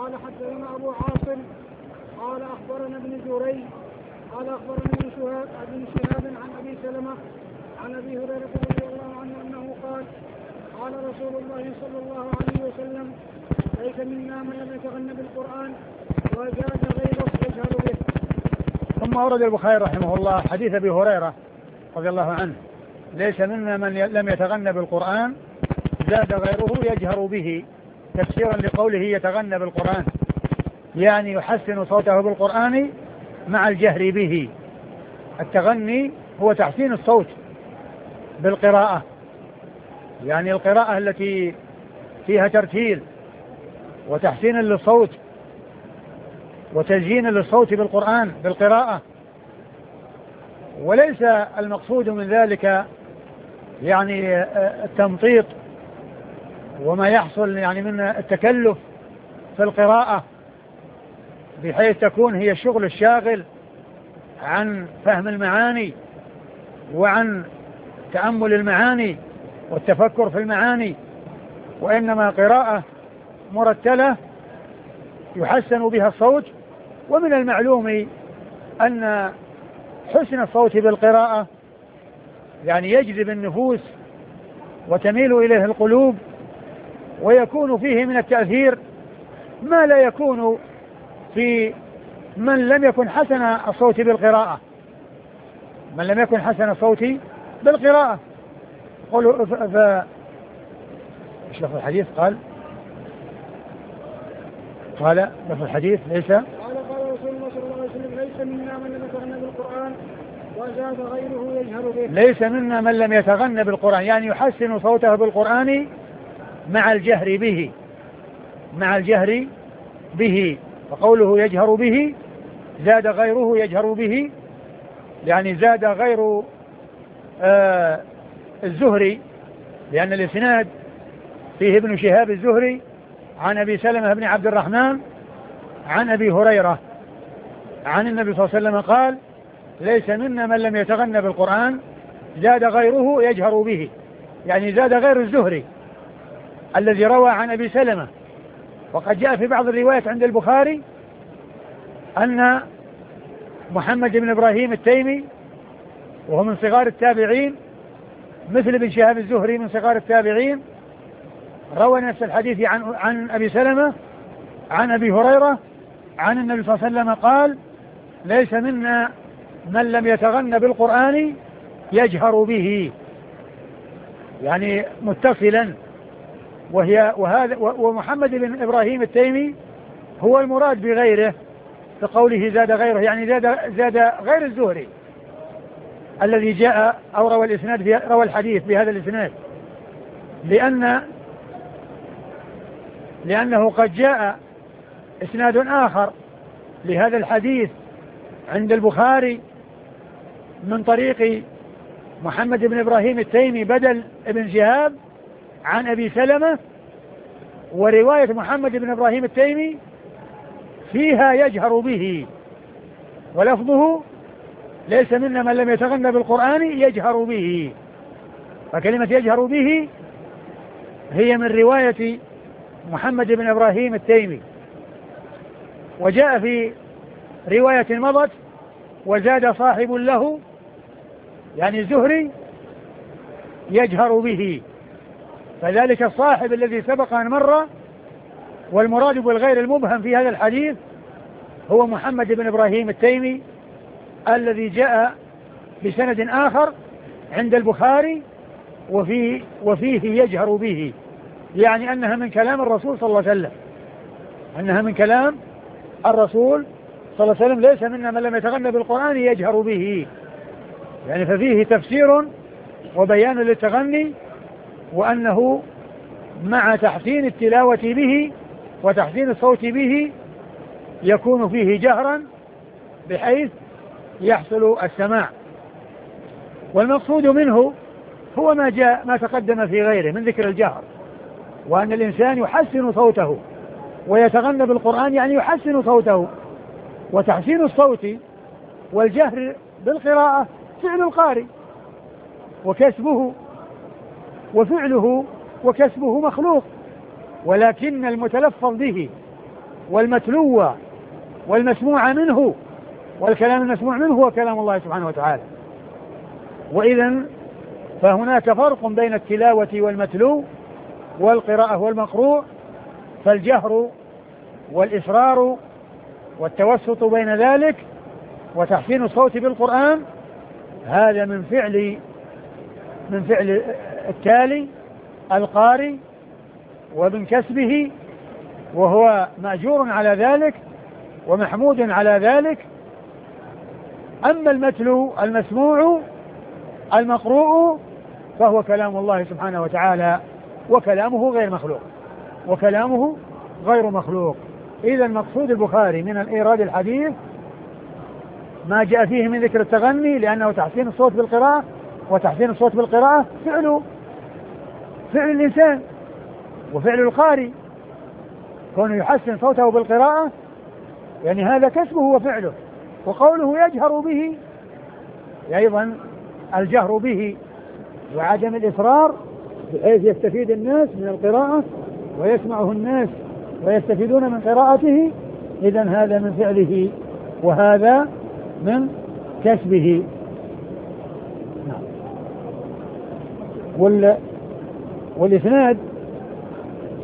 قال حدثنا أبو عاصم قال أخبرنا ابن جريج قال أخبرنا ابن شهاب عن أبي سلمة عن أبي هريرة رضي الله عنه أنه قال قال رسول الله صلى الله عليه وسلم ليس منا من لم يتغنى بالقرآن وزاد غيره يجهر به. ثم أورد البخاري رحمه الله حديث أبي هريرة رضي الله عنه ليس منا من لم يتغنى بالقرآن زاد غيره يجهر به، تفسيرا لقوله يتغنى بالقرآن يعني يحسن صوته بالقرآن مع الجهر به. التغني هو تحسين الصوت بالقراءة، يعني القراءة التي فيها ترتيل وتحسين للصوت وتزيين للصوت بالقرآن بالقراءة، وليس المقصود من ذلك يعني التمطيط وما يحصل يعني من التكلف في القراءة بحيث تكون هي الشغل الشاغل عن فهم المعاني وعن تأمل المعاني والتفكر في المعاني، وإنما قراءة مرتلة يحسن بها الصوت. ومن المعلوم أن حسن الصوت بالقراءة يعني يجذب النفوس وتميل إليه القلوب، ويكون فيه من التأثير ما لا يكون في من لم يكن حسن الصوت بالقراءة. من لم يكن حسن الصوت بالقراءة قالوا ايش لفظ الحديث؟ قال لفظ الحديث ليس قال رسول الله صلى الله عليه وسلم ليس منا من لم يتغنى بالقرآن وزاد غيره يجهر به. ليس منا من لم يتغنى بالقرآن يعني يحسن صوته بالقرآن مع الجهر به، مع الجهر به. فقوله يجهر به زاد غيره يجهر به، يعني زاد غير الزهري، لأن الإسناد فيه ابن شهاب الزهري عن أبي سلمة بن عبد الرحمن عن أبي هريرة عن النبي صلى الله عليه وسلم قال ليس منا من لم يتغنى بالقرآن زاد غيره يجهر به، يعني زاد غير الزهري الذي روى عن أبي سلمة. وقد جاء في بعض الروايات عند البخاري أن محمد بن إبراهيم التيمي وهو من صغار التابعين مثل ابن شهاب الزهري من صغار التابعين روى نفس الحديث عن أبي سلمة عن أبي هريرة عن النبي صلى الله عليه وسلم قال ليس منا من لم يتغنى بالقرآن يجهر به، يعني متصلا. ومحمد بن إبراهيم التيمي هو المراد بغيره في قوله زاد غيره، يعني زاد غير الزهري الذي جاء أو روى الحديث بهذا الإسناد، لأنه قد جاء إسناد آخر لهذا الحديث عند البخاري من طريق محمد بن إبراهيم التيمي بدل ابن شهاب عن أبي سلمة، ورواية محمد بن إبراهيم التيمي فيها يجهر به، ولفظه ليس منا من لم يتغنى بالقرآن يجهر به. فكلمة يجهر به هي من رواية محمد بن إبراهيم التيمي. وجاء في رواية مضت وزاد صاحب له يعني الزهري يجهر به، فذلك الصاحب الذي سبق أن مر، والمراد بالغير المبهم في هذا الحديث هو محمد بن إبراهيم التيمي الذي جاء بسند آخر عند البخاري وفيه يجهر به، يعني أنها من كلام الرسول صلى الله عليه وسلم، أنها من كلام الرسول صلى الله عليه وسلم ليس منا من لم يتغنى بالقرآن يجهر به، يعني ففيه تفسير وبيان للتغني، وأنه مع تحسين التلاوة به وتحسين الصوت به يكون فيه جهرا بحيث يحصل السماع. والمقصود منه هو ما تقدم في غيره من ذكر الجهر، وأن الإنسان يحسن صوته ويتغنى بالقرآن يعني يحسن صوته. وتحسين الصوت والجهر بالقراءة فعل القارئ وكسبه، وفعله وكسبه مخلوق، ولكن المتلفظ به والمتلو والمسموع منه، والكلام المسموع منه هو كلام الله سبحانه وتعالى. وإذا فهناك فرق بين التلاوة والمتلو والقراءة والمقروء، فالجهر والإصرار والتوسط بين ذلك وتحسين الصوت بالقرآن هذا من فعل التالي القارئ ومن كسبه، وهو مأجور على ذلك ومحمود على ذلك. أما المتلو المسموع المقروء فهو كلام الله سبحانه وتعالى وكلامه غير مخلوق. إذا مقصود البخاري من إيراد الحديث ما جاء فيه من ذكر التغني، لأنه تحسين الصوت بالقراءة، وتحسين الصوت بالقراءة فعل الإنسان وفعل القارئ، كونه يحسن صوته بالقراءة يعني هذا كسبه وفعله. وقوله يجهر به أيضا الجهر به وعدم الإصرار بحيث يستفيد الناس من القراءة ويسمعه الناس ويستفيدون من قراءته، إذن هذا من فعله وهذا من كسبه. والإسناد